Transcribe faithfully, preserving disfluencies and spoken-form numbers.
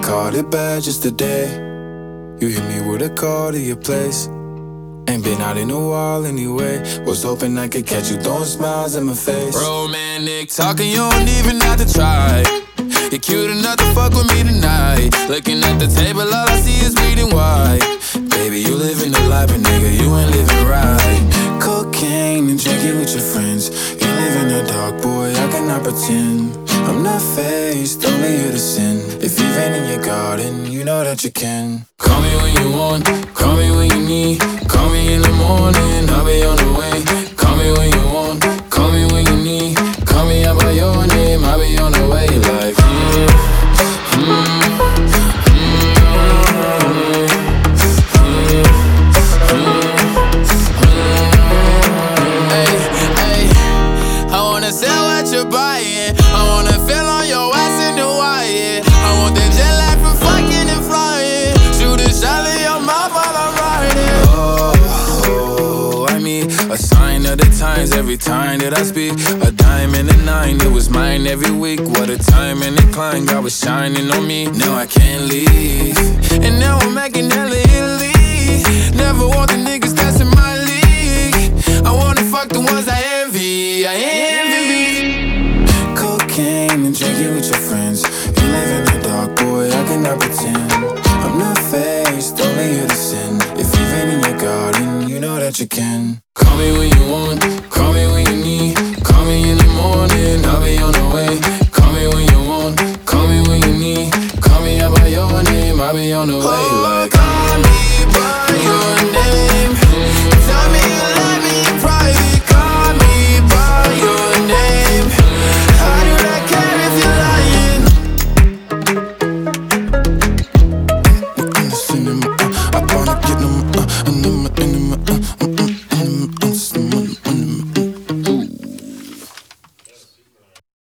called it bad just today. You hit me with a call to your place. Ain't been out in a while anyway. Was hoping I could catch you throwing smiles in my face. Romantic talking, you don't even have to try. You're cute enough to fuck with me tonight. Looking at the table, all I see is bleeding white. Baby, you living the life, but nigga, you ain't living right. Cocaine and drinking with your friends. You live in the dark, boy, I cannot pretend. I'm not faced, only here to sin. If you've been in your garden, you know that you can. Call me when you want, call me when you need. Call me in the morning, I'll be on the way. Call me when you want, call me when you need. Call me out by your name, I'll be on the way. Like, mm, mm, sell what you're buying. I wanna feel on your ass in the wire. I want that jet lag from fucking and flying. Shoot a shot in your mouth while I'm riding. Oh, I mean, a sign of the times every time that I speak. A dime and a nine, it was mine every week. What a time and a climb, God was shining on me. Now I can't leave, and now I'm making hella Italy. Never want the niggas that's in my league. I wanna fuck the ones I envy. I envy. Cocaine and drinking with your friends. You live in the dark, boy, I cannot pretend. I'm not faced, only here to sin. If you've been in your garden, you know that you can.